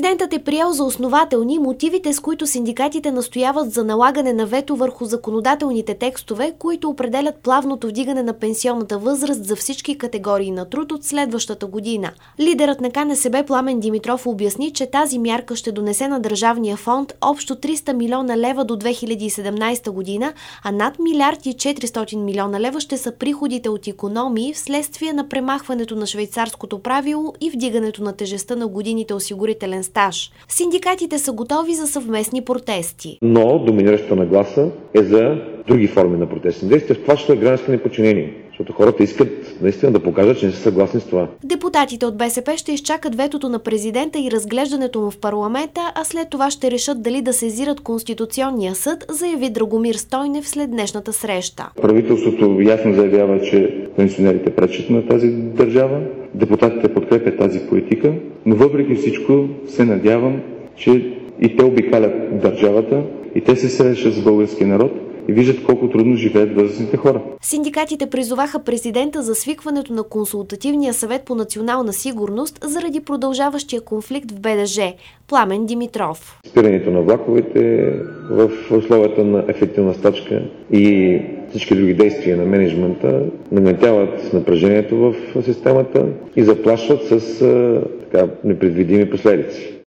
Президентът е приел за основателни мотивите, с които синдикатите настояват за налагане на вето върху законодателните текстове, които определят плавното вдигане на пенсионната възраст за всички категории на труд от следващата година. Лидерът на КНСБ Пламен Димитров обясни, че тази мярка ще донесе на държавния фонд общо 300 милиона лева до 2017 година, а над 1 400 милиона лева ще са приходите от икономии вследствие на премахването на швейцарското правило и вдигането на тежестта на годините осигурителен стаж. Синдикатите са готови за съвместни протести. Но доминиращата нагласа е за други форми на протестни действия, в това ще е граждански неподчинение. Защото хората искат наистина да покажат, че не са съгласни с това. Депутатите от БСП ще изчакат ветото на президента и разглеждането му в парламента, а след това ще решат дали да сезират Конституционния съд, заяви Драгомир Стойнев след днешната среща. Правителството ясно заявява, че пенсионерите пречат на тази държава, депутатите подкрепят тази политика, но въпреки всичко се надявам, че и те обикалят държавата, и те се срещат с българския народ и виждат колко трудно живеят възрастните хора. Синдикатите призоваха президента за свикването на Консултативния съвет по национална сигурност заради продължаващия конфликт в БДЖ. Пламен Димитров. Спирането на влаковете в условията на ефективна стачка и всички други действия на мениджмънта нагнетяват напрежението в системата и заплашват с непредвидими последици.